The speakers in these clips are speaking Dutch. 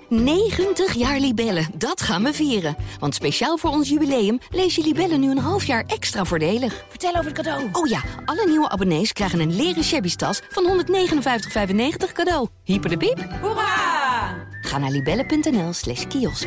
90 jaar Libellen, dat gaan we vieren. Want speciaal voor ons jubileum lees je Libellen nu een half jaar extra voordelig. Vertel over het cadeau. Oh ja, alle nieuwe abonnees krijgen een leren shabby tas van 159,95 cadeau. Hyper de piep. Hoera! Ga naar libellen.nl/kiosk.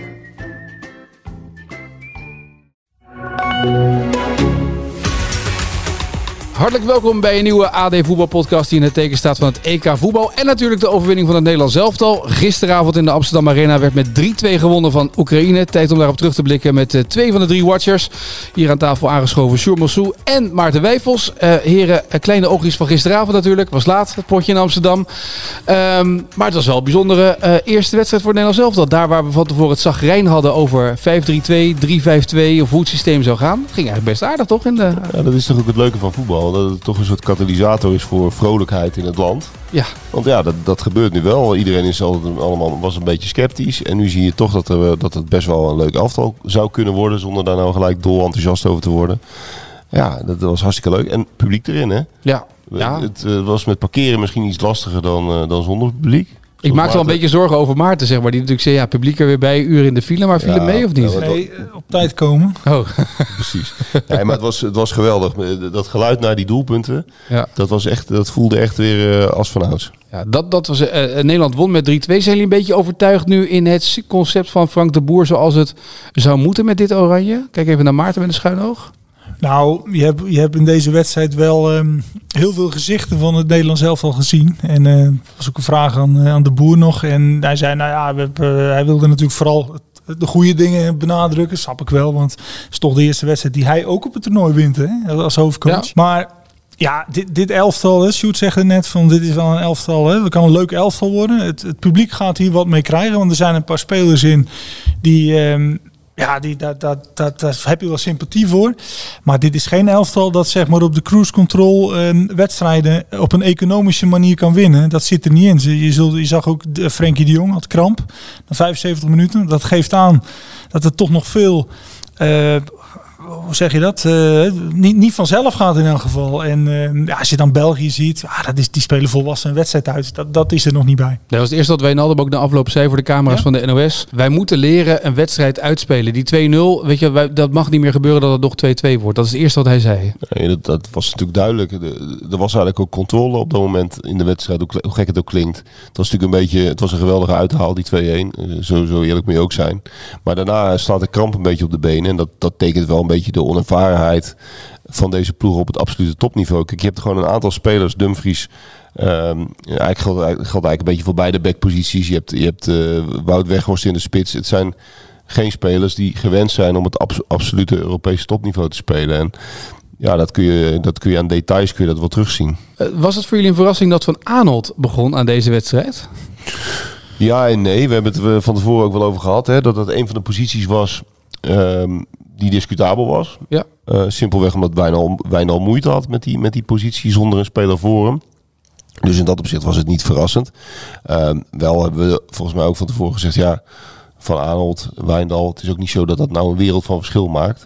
Hartelijk welkom bij een nieuwe AD Voetbalpodcast die in het teken staat van het EK voetbal. En natuurlijk de overwinning van het Nederlands elftal. Gisteravond in de Amsterdam Arena werd met 3-2 gewonnen van Oekraïne. Tijd om daarop terug te blikken met 2 van de 3 watchers. Hier aan tafel aangeschoven Sjoerd Mossou en Maarten Wijfels. Heren, kleine oogjes van gisteravond natuurlijk. Was laat, het potje in Amsterdam. Maar het was wel een bijzondere eerste wedstrijd voor het Nederlands elftal. Daar waar we van tevoren het zagrijn hadden over 5-3-2, 3-5-2 of hoe het systeem zou gaan. Het ging eigenlijk best aardig toch? Ja, dat is toch ook het leuke van voetbal. Dat het toch een soort katalysator is voor vrolijkheid in het land. Ja. Want ja, dat gebeurt nu wel. Iedereen was een beetje sceptisch. En nu zie je toch dat het best wel een leuk elftal zou kunnen worden. Zonder daar nou gelijk dol enthousiast over te worden. Ja, dat was hartstikke leuk. En publiek erin, hè? Ja. Het was met parkeren misschien iets lastiger dan zonder publiek. Ik maakte wel een beetje zorgen over Maarten, zeg maar. Die natuurlijk zei, ja, publiek er weer bij, uren in de file. Maar viel mee of niet? Nee, op tijd komen. Oh. Precies. Nee, maar het was geweldig. Dat geluid naar die doelpunten, dat voelde echt weer als vanouds. Ja, dat was Nederland won met 3-2. Zijn jullie een beetje overtuigd nu in het concept van Frank de Boer zoals het zou moeten met dit oranje? Kijk even naar Maarten met een schuin oog. Nou, je hebt in deze wedstrijd wel heel veel gezichten van het Nederlands elftal gezien. En was ook een vraag aan de Boer nog. En hij zei, hij wilde natuurlijk vooral de goede dingen benadrukken. Snap ik wel, want het is toch de eerste wedstrijd die hij ook op het toernooi wint, hè, als hoofdcoach. Ja. Maar ja, dit elftal, Sjoerd zegt het net, van dit is wel een elftal. Hè. Het kan een leuk elftal worden. Het publiek gaat hier wat mee krijgen, want er zijn een paar spelers in die... daar heb je wel sympathie voor. Maar dit is geen elftal dat zeg maar op de cruise control wedstrijden op een economische manier kan winnen. Dat zit er niet in. Je zag ook Frenkie de Jong had kramp na 75 minuten. Dat geeft aan dat er toch nog veel... hoe zeg je dat? Niet vanzelf gaat in elk geval. En als je dan België ziet, die spelen volwassen een wedstrijd uit. Dat is er nog niet bij. Dat was het eerste wat Wijnaldum ook na afloop zei voor de camera's van de NOS. Wij moeten leren een wedstrijd uitspelen. Die 2-0, weet je, dat mag niet meer gebeuren dat het nog 2-2 wordt. Dat is het eerste wat hij zei. Nee, dat was natuurlijk duidelijk. Er was eigenlijk ook controle op dat moment in de wedstrijd. Hoe gek het ook klinkt. Het was een geweldige uithaal, die 2-1. Zo eerlijk moet je ook zijn. Maar daarna slaat de kramp een beetje op de benen. En dat tekent wel een beetje de onervarenheid van deze ploeg op het absolute topniveau. Kijk, je hebt gewoon een aantal spelers, Dumfries, eigenlijk geldt een beetje voor beide backposities. Je hebt Wout Weghorst in de spits. Het zijn geen spelers die gewend zijn om het absolute Europese topniveau te spelen. En ja, dat kun je aan details wel terugzien. Was het voor jullie een verrassing dat Van Aanholt begon aan deze wedstrijd? Ja en nee. We hebben het van tevoren ook wel over gehad. Hè, dat het een van de posities was die discutabel was. Ja. Simpelweg omdat Wijnal moeite had met die positie zonder een speler voor hem. Dus in dat opzicht was het niet verrassend. Wel hebben we volgens mij ook van tevoren gezegd, ja, Van Aanholt, Wijndal, het is ook niet zo dat nou een wereld van verschil maakt.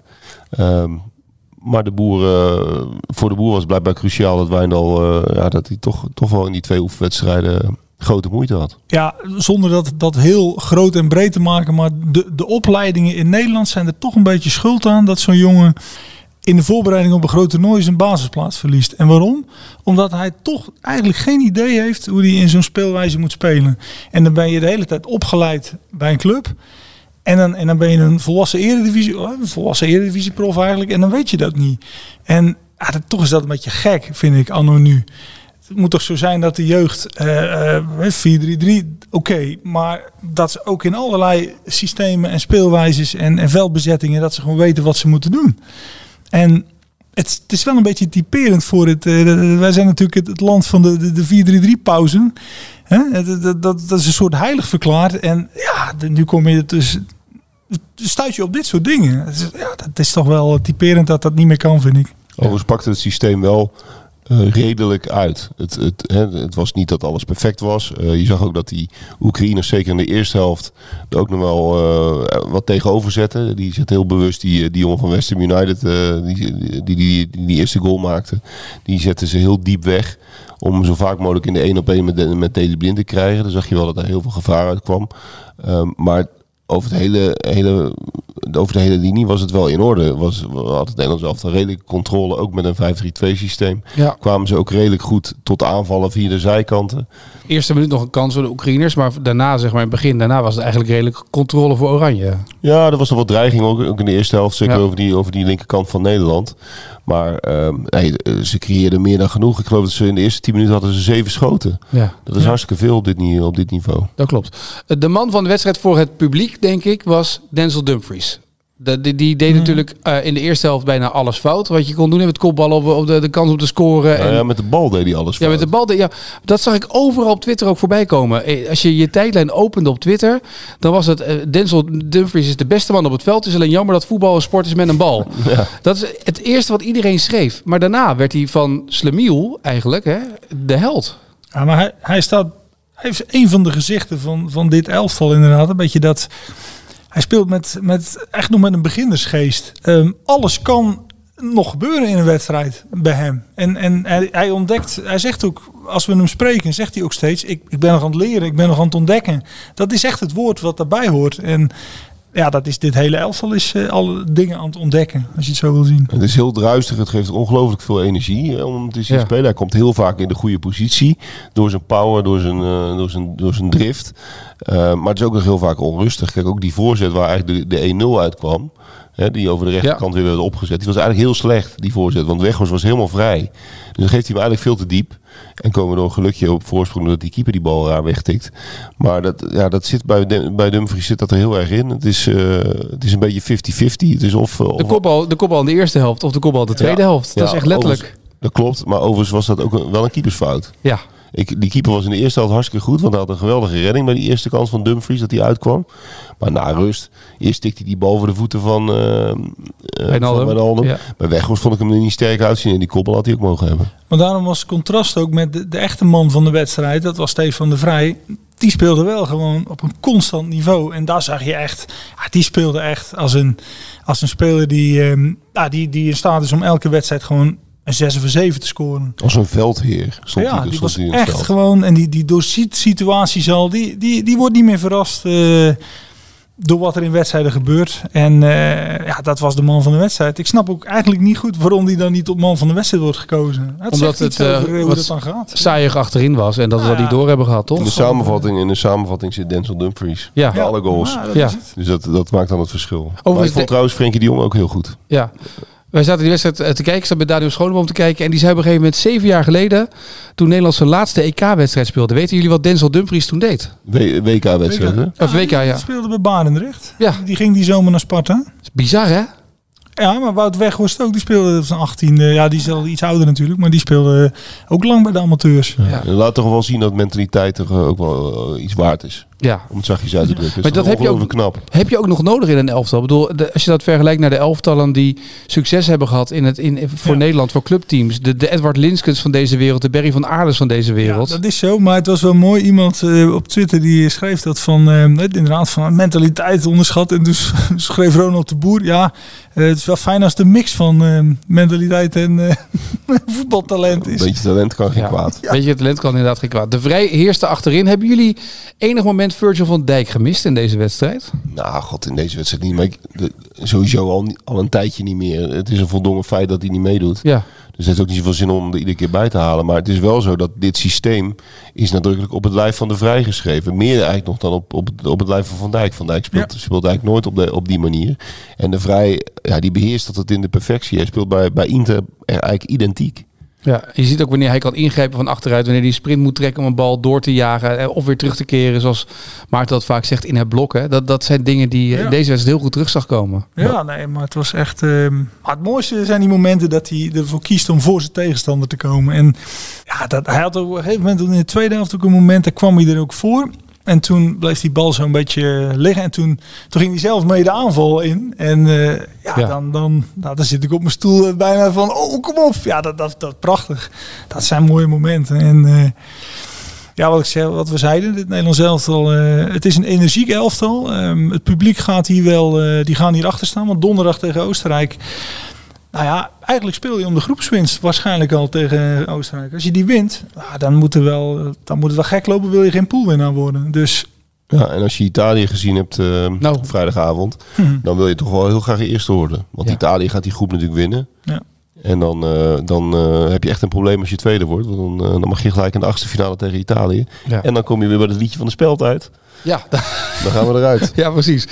Maar voor de Boer was blijkbaar cruciaal dat Wijndal dat hij toch wel in die 2 oefenwedstrijden grote moeite had. Ja, zonder dat heel groot en breed te maken, maar de opleidingen in Nederland zijn er toch een beetje schuld aan dat zo'n jongen in de voorbereiding op een groot toernooi zijn basisplaats verliest. En waarom? Omdat hij toch eigenlijk geen idee heeft hoe hij in zo'n speelwijze moet spelen. En dan ben je de hele tijd opgeleid bij een club. En dan ben je een volwassen eredivisieprof eigenlijk. En dan weet je dat niet. En toch is dat een beetje gek, vind ik, anno nu. Het moet toch zo zijn dat de jeugd 4-3-3, oké, maar dat ze ook in allerlei systemen en speelwijzes en veldbezettingen, dat ze gewoon weten wat ze moeten doen. En het is wel een beetje typerend voor het. Wij zijn natuurlijk het land van de 4-3-3-pauzen. Dat is een soort heilig verklaard. En ja, nu kom je dus stuit je op dit soort dingen. Het is toch wel typerend dat dat niet meer kan, vind ik. Overigens pakte het systeem wel redelijk uit. Het was niet dat alles perfect was. Je zag ook dat die Oekraïners zeker in de eerste helft er ook nog wel wat tegenover zetten. Die zet heel bewust die jongen van West Ham United, die eerste goal maakte. Die zetten ze heel diep weg om zo vaak mogelijk in de 1-op-1 met Daley Blind te krijgen. Dan zag je wel dat er heel veel gevaar uitkwam. Maar over de hele linie was het wel in orde. Had het Nederlands elftal redelijke controle, ook met een 5-3-2 systeem. Ja. Kwamen ze ook redelijk goed tot aanvallen via de zijkanten. Eerste minuut nog een kans voor de Oekraïners, maar daarna, zeg maar in het begin, daarna was het eigenlijk redelijk controle voor Oranje. Ja, er was nog wat dreiging ook in de eerste helft, zeker over die linkerkant van Nederland. Maar ze creëerden meer dan genoeg. Ik geloof dat ze in de eerste 10 minuten hadden ze 7 schoten. Ja. Dat is hartstikke veel op dit niveau. Dat klopt. De man van de wedstrijd voor het publiek, denk ik, was Denzel Dumfries. Die deed natuurlijk in de eerste helft bijna alles fout. Wat je kon doen met het kopbal op de kans om te scoren. Ja, met de bal deed hij alles fout. Ja, met de bal dat zag ik overal op Twitter ook voorbij komen. Als je je tijdlijn opende op Twitter, dan was het Denzel Dumfries is de beste man op het veld. Het is alleen jammer dat voetbal een sport is met een bal. Ja. Dat is het eerste wat iedereen schreef. Maar daarna werd hij van Slemiel eigenlijk de held. Ja, maar hij heeft een van de gezichten van dit elftal inderdaad. Een beetje dat... Hij speelt echt nog met een beginnersgeest. Alles kan nog gebeuren in een wedstrijd bij hem. En hij ontdekt, hij zegt ook, als we hem spreken, zegt hij ook steeds, ik ben nog aan het leren, ik ben nog aan het ontdekken. Dat is echt het woord wat daarbij hoort. En ja, dat is dit hele elftal is alle dingen aan het ontdekken, als je het zo wil zien. Het is heel druistig, het geeft ongelooflijk veel energie om hem te zien spelen. Hij komt heel vaak in de goede positie, door zijn power, door zijn drift. Maar het is ook nog heel vaak onrustig. Kijk, ook die voorzet waar eigenlijk de 1-0 uitkwam, die over de rechterkant weer werd opgezet, die was eigenlijk heel slecht, die voorzet. Want Weghorst was helemaal vrij. Dus dan geeft hij hem eigenlijk veel te diep. En komen we door een gelukje op voorsprong dat die keeper die bal raar wegtikt. Maar dat zit bij Dumfries zit dat er heel erg in. Het is een beetje 50-50. Het is de kopbal in de eerste helft of de kopbal in de tweede helft. Dat is echt letterlijk. Dat klopt, maar overigens was dat ook wel een keepersfout. Ja. Die keeper was in de eerste helft hartstikke goed, want hij had een geweldige redding bij die eerste kans van Dumfries dat hij uitkwam. Maar na rust, eerst tikte hij die bal voor de voeten van Wijnaldum. Ja. Bij Weghorst vond ik hem er niet sterk uitzien en die koppel had hij ook mogen hebben. Maar daarom was het contrast ook met de echte man van de wedstrijd, dat was Stefan de Vrij. Die speelde wel gewoon op een constant niveau. En daar zag je echt, die speelde echt als een speler die in staat is om elke wedstrijd gewoon een 6 of 7 te scoren. Als een veldheer. Die was echt gewoon, en die doorziet situaties al, die wordt niet meer verrast door wat er in wedstrijden gebeurt. En dat was de man van de wedstrijd. Ik snap ook eigenlijk niet goed waarom die dan niet tot man van de wedstrijd wordt gekozen. Omdat het hoe dat dan gaat. Saaiig achterin was en dat we die door hebben gehad, toch? In de samenvatting zit Denzel Dumfries. Ja. Bij alle goals. Dus dat maakt dan het verschil. Maar ik vond trouwens Frenkie de Jong ook heel goed. Ja. Wij zaten die wedstrijd te kijken, ik zat bij Daniel Schooneboom te kijken. En die zei op een gegeven moment 7 jaar geleden, toen Nederland zijn laatste EK-wedstrijd speelde. Weten jullie wat Denzel Dumfries toen deed? WK-wedstrijd, hè? Of WK, ja. Die speelde bij Barendrecht. Ja. Die ging die zomer naar Sparta. Dat is bizar, hè? Ja, maar Wout Weghorst ook. Die speelde op zijn 18e. Ja, die is al iets ouder natuurlijk. Maar die speelde ook lang bij de amateurs. Ja. Laat toch wel zien dat mentaliteit toch ook wel iets waard is. Ja. Om het zachtjes uit te drukken. Maar dat heb je ook knap. Heb je ook nog nodig in een elftal? Ik bedoel, als je dat vergelijkt naar de elftallen die succes hebben gehad voor Nederland, voor clubteams. De Edward Linskens van deze wereld, de Berry van Aarles van deze wereld. Ja, dat is zo. Maar het was wel mooi. Iemand op Twitter die schreef dat van inderdaad van mentaliteit onderschat. En dus schreef Ronald de Boer. Ja, het is wel fijn als de mix van mentaliteit en voetbaltalent is. Een beetje talent kan geen kwaad. Ja. Beetje talent kan inderdaad geen kwaad. De Vrij heerste achterin. Hebben jullie enig moment Virgil van Dijk gemist in deze wedstrijd? Nou, in deze wedstrijd niet. Maar sowieso al een tijdje niet meer. Het is een voldongen feit dat hij niet meedoet. Ja. Dus het heeft ook niet zoveel zin om hem er iedere keer bij te halen. Maar het is wel zo dat dit systeem is nadrukkelijk op het lijf van de Vrij geschreven. Meer eigenlijk nog dan op het lijf van Van Dijk. Van Dijk speelt eigenlijk nooit op die manier. En de Vrij, die beheerst dat in de perfectie. Hij speelt bij Inter eigenlijk identiek. Ja, je ziet ook wanneer hij kan ingrijpen van achteruit, wanneer hij sprint moet trekken om een bal door te jagen of weer terug te keren, zoals Maarten dat vaak zegt, in het blok. Hè. Dat zijn dingen die in deze wedstrijd heel goed terug zag komen. Ja, nee, maar het was echt... maar het mooiste zijn die momenten dat hij ervoor kiest om voor zijn tegenstander te komen. En hij had op een gegeven moment in de tweede helft ook een moment, daar kwam hij er ook voor. En toen bleef die bal zo'n beetje liggen. En toen ging hij zelf mee de aanval in. En dan zit ik op mijn stoel bijna van, oh, kom op. Ja, dat prachtig. Dat zijn mooie momenten. En wat we zeiden, dit Nederlands elftal, het is een energiek elftal. Het publiek gaat hier die gaan hier achter staan. Want donderdag tegen Oostenrijk, nou ja, eigenlijk speel je om de groepswinst waarschijnlijk al tegen Oostenrijk. Als je die wint, dan moet het wel gek lopen, wil je geen poolwinnaar worden. Dus ja, en als je Italië gezien hebt vrijdagavond, dan wil je toch wel heel graag eerste worden. Want Italië gaat die groep natuurlijk winnen. Ja. En dan heb je echt een probleem als je tweede wordt. Want dan mag je gelijk in de achtste finale tegen Italië. Ja. En dan kom je weer bij het liedje van de speld uit. Ja. Dan gaan we eruit. Ja, precies.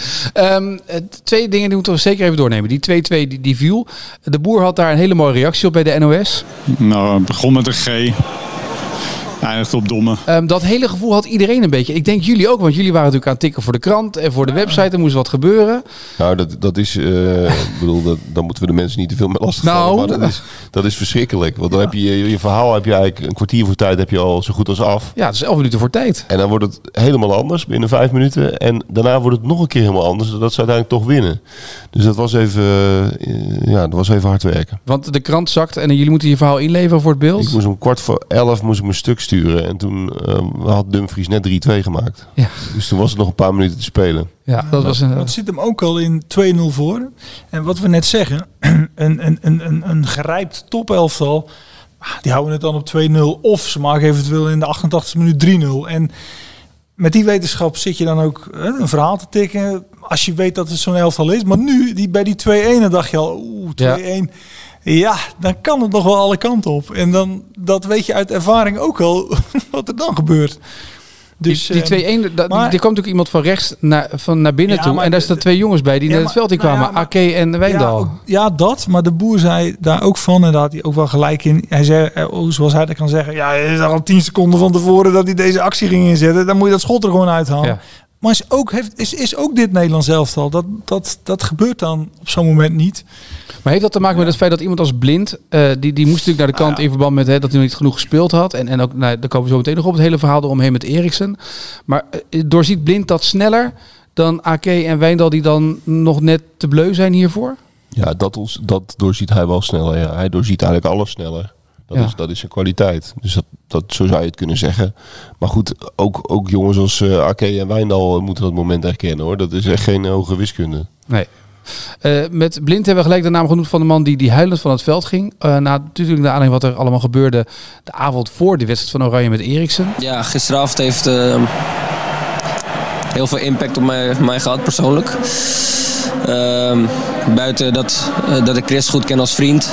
2 dingen die moeten we zeker even doornemen. Die 2-2 die viel. De Boer had daar een hele mooie reactie op bij de NOS. Nou, het begon met een G. Eindigt op domme. Dat hele gevoel had iedereen een beetje. Ik denk jullie ook, want jullie waren natuurlijk aan het tikken voor de krant en voor de website. Er moest wat gebeuren. Nou, dat is... dan moeten we de mensen niet te veel met lastigvallen. Maar dat is verschrikkelijk. Want dan heb je verhaal eigenlijk een kwartier voor tijd heb je al zo goed als af. Ja, het is 11 minuten voor tijd. En dan wordt het helemaal anders binnen 5 minuten. En daarna wordt het nog een keer helemaal anders. Dat ze uiteindelijk toch winnen. Dus dat was even hard werken. Want de krant zakt en jullie moeten je verhaal inleveren voor het beeld. Ik moest om 11:15 mijn stuk sturen. En toen had Dumfries net 3-2 gemaakt. Ja. Dus toen was het nog een paar minuten te spelen. Ja, dat was het zit hem ook al in 2-0 voor. En wat we net zeggen, een gerijpt topelftal, die houden het dan op 2-0. Of ze maken eventueel in de 88e minuut 3-0. En met die wetenschap zit je dan ook een verhaal te tikken. Als je weet dat het zo'n elftal is. Maar nu, bij die 2-1, dacht je al, 2-1... Ja. Ja, dan kan het nog wel alle kanten op. En dan, dat weet je uit ervaring ook al, wat er dan gebeurt. Dus, die 2-1, er kwam natuurlijk iemand van rechts naar binnen toe. En daar staan 2 jongens bij die naar het veld kwamen. Ake en Wijndal. Ja, dat. Maar de Boer zei daar ook van. En daar had hij ook wel gelijk in. Hij zei, zoals hij dat kan zeggen. Ja, hij is al 10 seconden van tevoren dat hij deze actie ging inzetten. Dan moet je dat schot er gewoon uithalen. Ja. Maar is ook dit Nederlands elftal. Dat gebeurt dan op zo'n moment niet. Maar heeft dat te maken met het feit dat iemand als Blind, die moest natuurlijk naar de kant in verband met dat hij nog niet genoeg gespeeld had. En ook, daar komen we zo meteen nog op, het hele verhaal eromheen met Eriksen. Maar doorziet Blind dat sneller dan Ake en Wijndal die dan nog net te bleu zijn hiervoor? Ja, dat doorziet hij wel sneller. Ja. Hij doorziet eigenlijk alles sneller. Dat is zijn kwaliteit. Dus zo zou je het kunnen zeggen. Maar goed, ook jongens als Ake en Wijndal moeten dat moment herkennen, hoor. Dat is echt geen hoge wiskunde. Nee. Met Blind hebben we gelijk de naam genoemd van de man die huilend van het veld ging. Natuurlijk de aanleiding wat er allemaal gebeurde de avond voor de wedstrijd van Oranje met Eriksen. Ja, gisteravond heeft heel veel impact op mij gehad persoonlijk. Buiten dat ik Chris goed ken als vriend.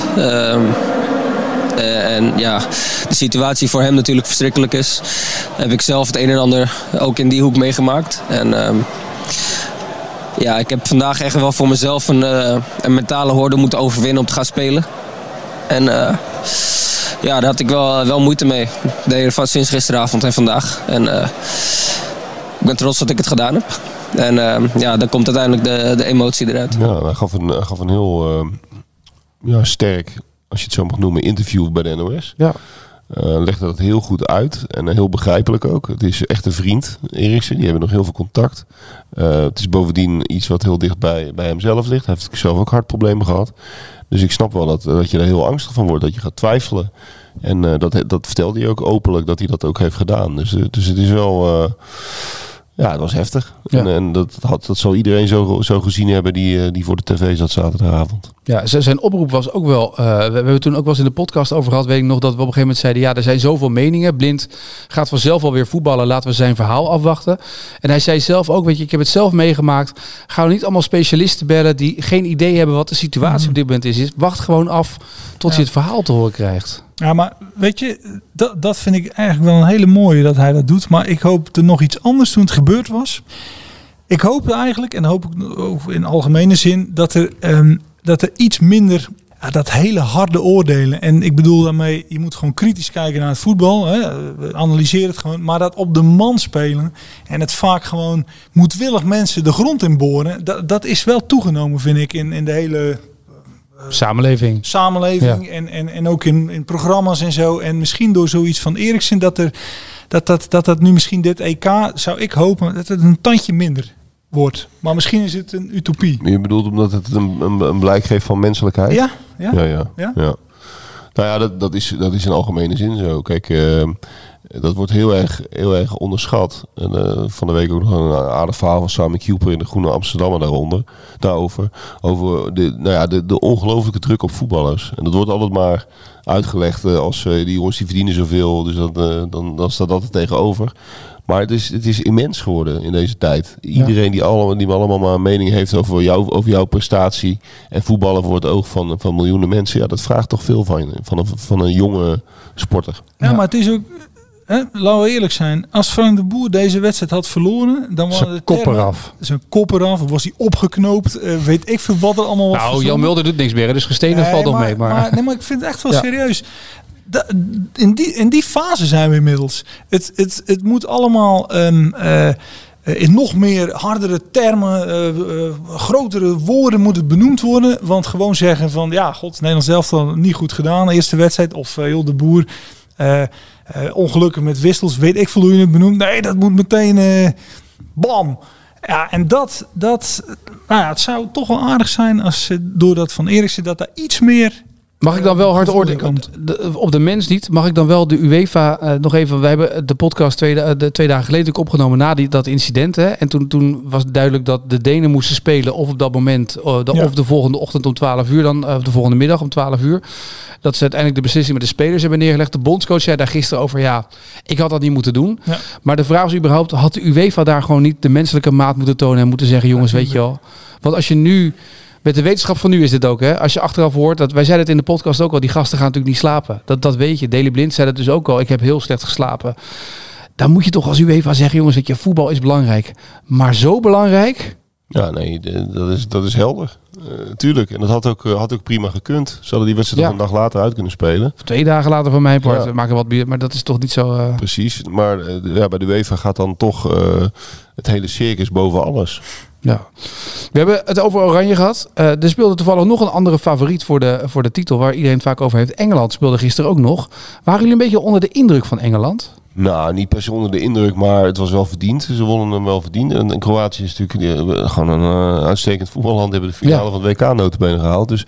En ja, de situatie voor hem natuurlijk verschrikkelijk is. Heb ik zelf het een en ander ook in die hoek meegemaakt. En ja, ik heb vandaag echt wel voor mezelf een mentale horde moeten overwinnen om te gaan spelen. En ja, daar had ik wel moeite mee. Sinds gisteravond en vandaag. En ik ben trots dat ik het gedaan heb. En ja, dan komt uiteindelijk de emotie eruit. Ja, hij gaf een heel sterk, als je het zo mag noemen, interview bij de NOS. Ja. Legde dat heel goed uit en heel begrijpelijk ook. Het is echt een vriend, Eriksen. Die hebben nog heel veel contact. Het is bovendien iets wat heel dicht bij hemzelf ligt. Hij heeft zelf ook hartproblemen gehad. Dus ik snap wel dat je er heel angstig van wordt. Dat je gaat twijfelen. En dat vertelde hij ook openlijk dat hij dat ook heeft gedaan. Dus het is wel... ja, het was heftig. Ja. En dat zal iedereen zo gezien hebben die voor de tv zat zaterdagavond. Ja, zijn oproep was ook wel... we hebben toen ook wel eens in de podcast over gehad. Weet ik nog dat we op een gegeven moment zeiden... ja, er zijn zoveel meningen. Blind gaat vanzelf alweer voetballen. Laten we zijn verhaal afwachten. En hij zei zelf ook... weet je, ik heb het zelf meegemaakt. Gaan we niet allemaal specialisten bellen... die geen idee hebben wat de situatie op dit moment is. Wacht gewoon af tot je het verhaal te horen krijgt. Ja, maar weet je, dat vind ik eigenlijk wel een hele mooie dat hij dat doet. Maar ik hoop er nog iets anders toen het gebeurd was. Ik hoop eigenlijk, en hoop ik ook in algemene zin, dat er iets minder dat hele harde oordelen. En ik bedoel daarmee, je moet gewoon kritisch kijken naar het voetbal. Hè. Analyseer het gewoon. Maar dat op de man spelen en het vaak gewoon moedwillig mensen de grond in boren. Dat is wel toegenomen, vind ik, in de hele... Samenleving. Ja. En ook in programma's en zo. En misschien door zoiets van Eriksen dat er dat nu misschien dit EK, zou ik hopen, dat het een tandje minder wordt. Maar misschien is het een utopie. Je bedoelt omdat het een blijk geeft van menselijkheid? Ja. Nou ja, dat is in algemene zin zo. Kijk, dat wordt heel erg onderschat. En van de week ook nog een aardig verhaal van Simon Cooper in de Groene Amsterdammer daarover. Over de ongelooflijke druk op voetballers. En dat wordt altijd maar uitgelegd als die jongens die verdienen zoveel. Dus dan staat dat er tegenover. Maar het is immens geworden in deze tijd. Iedereen die allemaal maar een mening heeft over jouw prestatie. En voetballen voor het oog van miljoenen mensen. Ja, dat vraagt toch veel van een jonge sporter. Ja, maar het is ook... laten we eerlijk zijn. Als Frank de Boer deze wedstrijd had verloren, dan was het kop eraf. Zijn kop eraf. Was hij opgeknoopt? Weet ik veel wat er allemaal was. Nou, Jan Mulder doet niks meer. Dus gestenigd valt nog mee. Maar ik vind het echt wel serieus. In die fase zijn we inmiddels. Het moet allemaal in nog meer hardere termen, grotere woorden moet het benoemd worden. Want gewoon zeggen van, Nederland zelf dan niet goed gedaan. De eerste wedstrijd. Of de Boer... ongelukkig met wissels, weet ik veel hoe je het benoemt. Nee, dat moet meteen bam. Ja, en het zou toch wel aardig zijn als door dat Van Eriksen dat daar iets meer... Mag ik dan wel hard oordelen op de mens niet? Mag ik dan wel de UEFA nog even... We hebben de podcast 2 dagen geleden opgenomen na dat incident. Hè? En toen was het duidelijk dat de Denen moesten spelen of op dat moment... of de volgende ochtend om 12 uur dan... of de volgende middag om 12 uur. Dat ze uiteindelijk de beslissing met de spelers hebben neergelegd. De bondscoach zei daar gisteren over... ik had dat niet moeten doen. Ja. Maar de vraag is überhaupt... had de UEFA daar gewoon niet de menselijke maat moeten tonen... en moeten zeggen, jongens, weet je wel... Want als je nu... Met de wetenschap van nu is dit ook, hè? Als je achteraf hoort, wij zeiden het in de podcast ook al, die gasten gaan natuurlijk niet slapen. Dat weet je. Daley Blind zei het dus ook al. Ik heb heel slecht geslapen. Dan moet je toch als UEFA zeggen, jongens, weet je, voetbal is belangrijk. Maar zo belangrijk? Ja, nee, dat is helder. Tuurlijk. En dat had ook prima gekund. Ze hadden die wedstrijd nog een dag later uit kunnen spelen. Of 2 dagen later van mijn part. Maken wat bier, maar dat is toch niet zo... Precies. Maar bij de UEFA gaat dan toch het hele circus boven alles. Ja. We hebben het over Oranje gehad. Er speelde toevallig nog een andere favoriet voor de titel, waar iedereen het vaak over heeft. Engeland speelde gisteren ook nog. Waren jullie een beetje onder de indruk van Engeland? Nou, niet per se onder de indruk, maar het was wel verdiend. Ze wonnen hem wel verdiend. En Kroatië is natuurlijk gewoon een uitstekend voetballand. Die hebben de finale van het WK notabene gehaald. Dus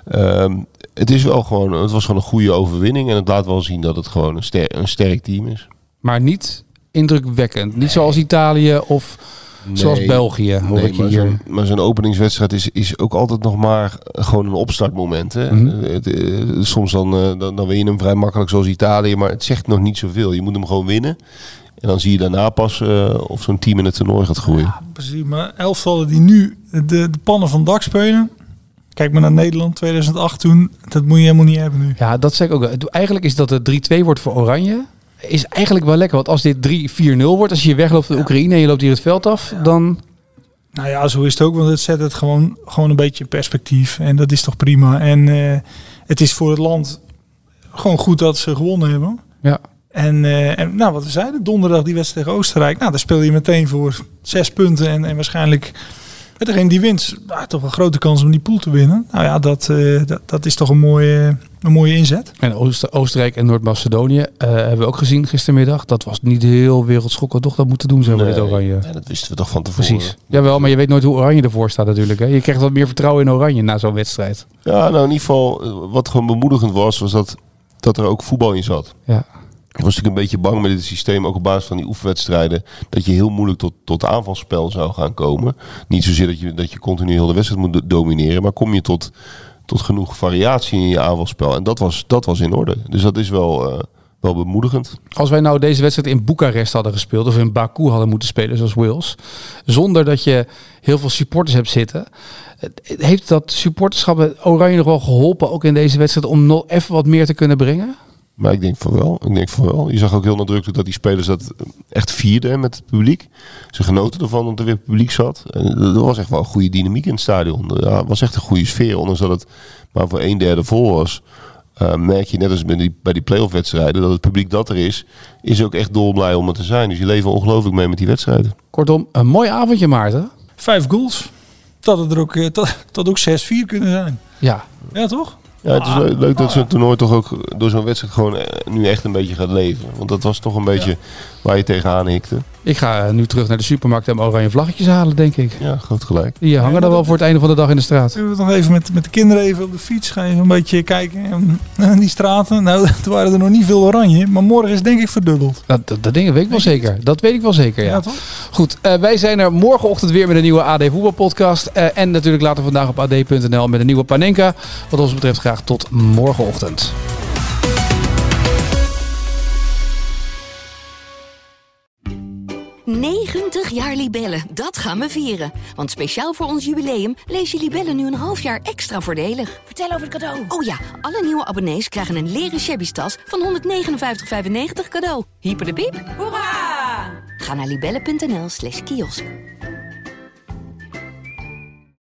het was gewoon een goede overwinning. En het laat wel zien dat het gewoon een sterk team is. Maar niet indrukwekkend. Niet zoals Italië of... Zoals België, hoor ik hier. Maar zo'n openingswedstrijd is ook altijd nog maar gewoon een opstartmoment. Hè? Mm-hmm. Soms dan win je hem vrij makkelijk zoals Italië, maar het zegt nog niet zoveel. Je moet hem gewoon winnen. En dan zie je daarna pas of zo'n team in het toernooi gaat groeien. Ja, precies. Maar elftallen die nu de pannen van dak spelen... Kijk maar naar Nederland 2008 toen. Dat moet je helemaal niet hebben nu. Ja, dat zeg ik ook. Eigenlijk is dat het 3-2 wordt voor Oranje... Is eigenlijk wel lekker, want als dit 3-4-0 wordt, als je hier wegloopt van de Oekraïne en je loopt hier het veld af, dan... Nou ja, zo is het ook, want het zet het gewoon een beetje in perspectief. En dat is toch prima. En het is voor het land gewoon goed dat ze gewonnen hebben. Ja. En wat we zeiden, donderdag die wedstrijd tegen Oostenrijk. Nou, daar speel je meteen voor 6 punten en waarschijnlijk... Met degene die wint, toch een grote kans om die pool te winnen. Nou ja, dat is toch een mooie inzet. En Oostenrijk en Noord-Macedonië hebben we ook gezien gistermiddag. Dat was niet heel wereldschokkend, toch? Dat moeten doen zo met Oranje. Nee, dat wisten we toch van tevoren. Precies. Jawel, maar je weet nooit hoe Oranje ervoor staat natuurlijk. Hè? Je krijgt wat meer vertrouwen in Oranje na zo'n wedstrijd. Ja, nou in ieder geval, wat gewoon bemoedigend was dat er ook voetbal in zat. Ja. Ik was natuurlijk een beetje bang met dit systeem, ook op basis van die oefenwedstrijden, dat je heel moeilijk tot aanvalsspel zou gaan komen. Niet zozeer dat je continu heel de wedstrijd moet domineren, maar kom je tot genoeg variatie in je aanvalsspel. En dat was in orde. Dus dat is wel bemoedigend. Als wij nou deze wedstrijd in Boekarest hadden gespeeld of in Baku hadden moeten spelen zoals Wales, zonder dat je heel veel supporters hebt zitten, heeft dat supporterschap Oranje nog wel geholpen, ook in deze wedstrijd, om nog even wat meer te kunnen brengen? Maar ik denk van wel. Je zag ook heel nadrukkelijk dat die spelers dat echt vierden met het publiek. Ze genoten ervan dat er weer publiek zat. En er was echt wel een goede dynamiek in het stadion. Het was echt een goede sfeer. Ondanks dat het maar voor 1/3 vol was. Merk je net als bij die play-off wedstrijden dat het publiek dat er is ook echt dolblij om er te zijn. Dus je leven ongelooflijk mee met die wedstrijden. Kortom, een mooi avondje, Maarten. 5 goals. Dat het er ook 6-4 kunnen zijn. Ja. Ja, toch? Ja, het is leuk dat zo'n toernooi toch ook door zo'n wedstrijd gewoon nu echt een beetje gaat leven. Want dat was toch een beetje waar je tegenaan hikte. Ik ga nu terug naar de supermarkt en oranje vlaggetjes halen, denk ik. Ja, groot gelijk. Die hangen dan wel voor het einde van de dag in de straat. We nog even met de kinderen even op de fiets gaan even een beetje kijken. En die straten, nou, er waren er nog niet veel oranje. Maar morgen is denk ik verdubbeld. Dat ding weet ik wel zeker. Dat weet ik wel zeker, ja. Toch? Goed, wij zijn er morgenochtend weer met een nieuwe AD Voetbalpodcast. En natuurlijk later vandaag op ad.nl met een nieuwe Panenka. Wat ons betreft graag tot morgenochtend. ...90 jaar Libellen, dat gaan we vieren. Want speciaal voor ons jubileum lees je Libellen nu een half jaar extra voordelig. Vertel over het cadeau. Oh ja, alle nieuwe abonnees krijgen een leren shabby tas van €159,95 cadeau. Hyper de piep. Hoera! Ga naar libellen.nl/kiosk.